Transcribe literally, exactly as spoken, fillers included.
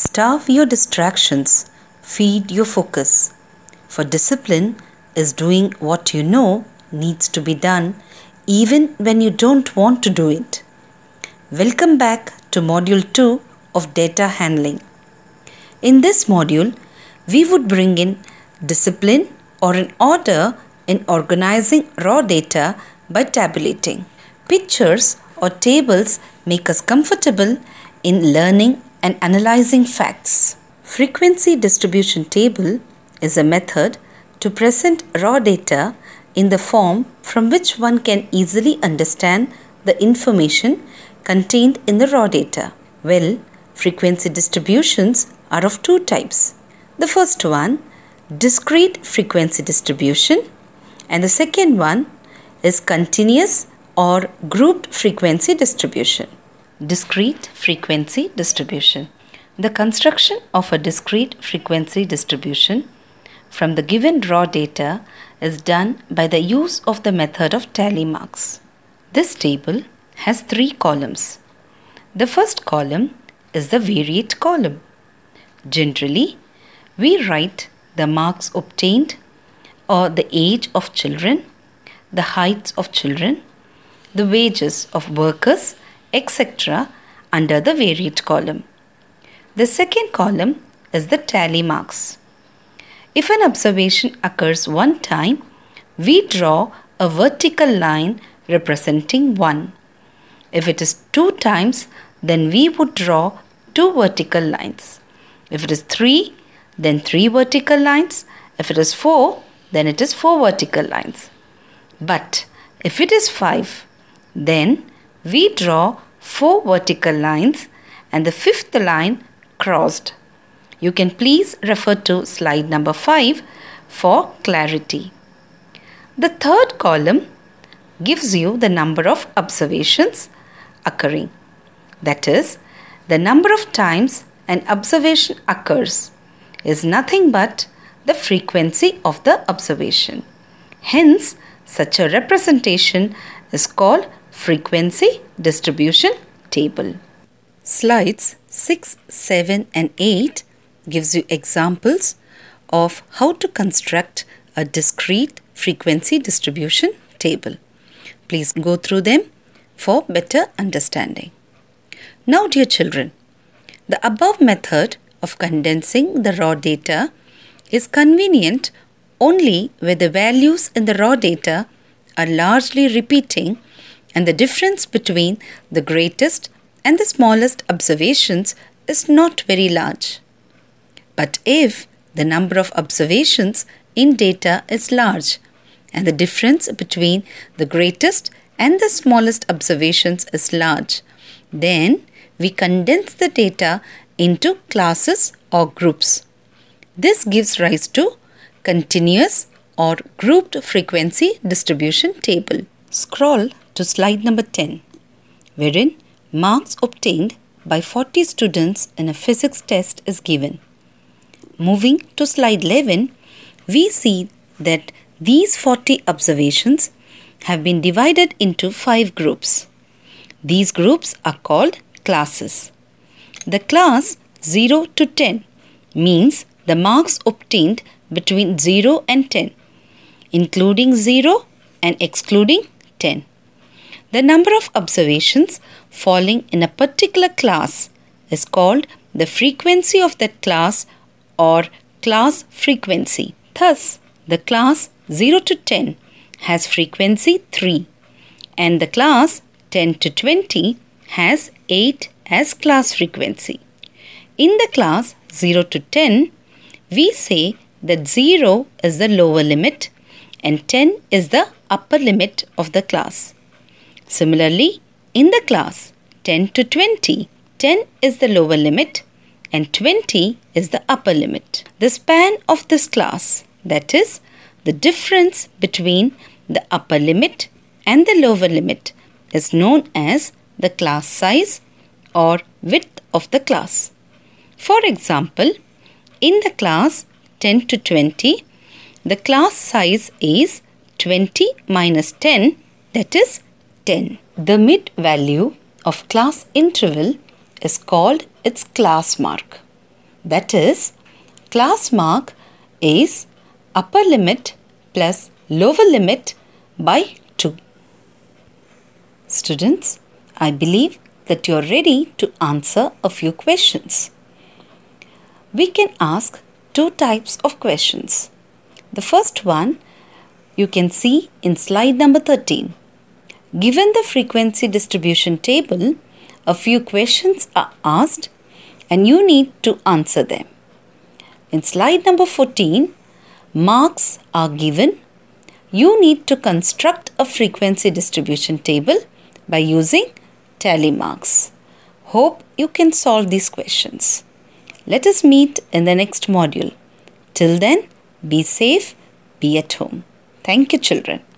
Starve your distractions, feed your focus. For discipline is doing what you know needs to be done even when you don't want to do it. Welcome back to Module two of Data Handling. In this module, we would bring in discipline or an order in organizing raw data by tabulating. Pictures or tables make us comfortable in learning and analyzing facts. Frequency distribution table is a method to present raw data in the form from which one can easily understand the information contained in the raw data. Well, frequency distributions are of two types. The first one, discrete frequency distribution, and the second one is continuous or grouped frequency distribution. Discrete frequency distribution. The construction of a discrete frequency distribution from the given raw data is done by the use of the method of tally marks. This table has three columns. The first column is the variate column. Generally, we write the marks obtained or the age of children, the heights of children, the wages of workers, et cetera under the variate column. The second column is the tally marks. If an observation occurs one time, we draw a vertical line representing one. If it is two times, then we would draw two vertical lines. If it is three, then three vertical lines. If it is four, then it is four vertical lines. But if it is five, then we draw four vertical lines and the fifth line crossed. You can please refer to slide number five for clarity. The third column gives you the number of observations occurring. That is, the number of times an observation occurs is nothing but the frequency of the observation. Hence, such a representation is called frequency distribution table. Slides six, seven and eight gives you examples of how to construct a discrete frequency distribution table. Please go through them for better understanding. Now, dear children, the above method of condensing the raw data is convenient only where the values in the raw data are largely repeating and the difference between the greatest and the smallest observations is not very large. But if the number of observations in data is large and the difference between the greatest and the smallest observations is large, then we condense the data into classes or groups. This gives rise to continuous or grouped frequency distribution table. Scroll to slide number ten, wherein marks obtained by forty students in a physics test is given. Moving to slide eleven, we see that these forty observations have been divided into five groups. These groups are called classes. The class zero to ten means the marks obtained between zero and ten, including zero and excluding ten. The number of observations falling in a particular class is called the frequency of that class or class frequency. Thus, the class zero to ten has frequency three and the class ten to twenty has eight as class frequency. In the class zero to ten, we say that zero is the lower limit and ten is the upper limit of the class. Similarly, in the class ten to twenty, ten is the lower limit and twenty is the upper limit. The span of this class, that is, the difference between the upper limit and the lower limit, is known as the class size or width of the class. For example, in the class ten to twenty, the class size is twenty minus ten, that is ten. The mid value of class interval is called its class mark. That is, class mark is upper limit plus lower limit by two. Students, I believe that you are ready to answer a few questions. We can ask two types of questions. The first one you can see in slide number thirteen. Given the frequency distribution table, a few questions are asked and you need to answer them. In slide number fourteen, marks are given. You need to construct a frequency distribution table by using tally marks. Hope you can solve these questions. Let us meet in the next module. Till then, be safe, be at home. Thank you, children.